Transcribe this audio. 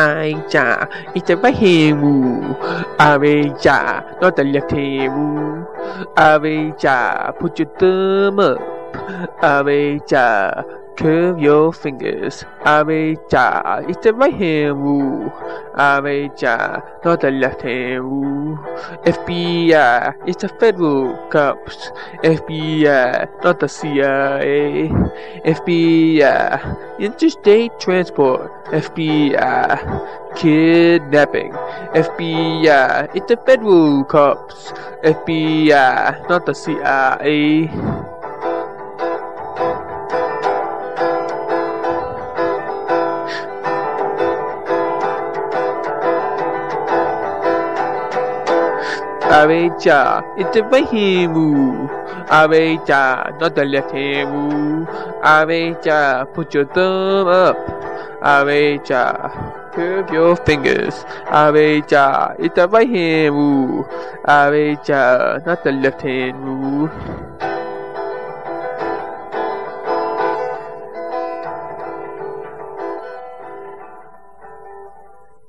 Aja, it's the right hand move. Aja, not the left hand move. Aja, put your thumb up. Aja, curve your fingers. Aja, it's the right hand move. Aja, not the left hand move. FBI, it's the federal cops. FBI, not the CIA. FBI, interstate transport. FBI, kidnapping. FBI, it's the federal cops. FBI, not the CIA. Aja, it's the right hand move. Aja, not the left hand move. Aja, put your thumb up. Aja, curve your fingers. Aja, it's the right hand move. Aja, not the left hand move.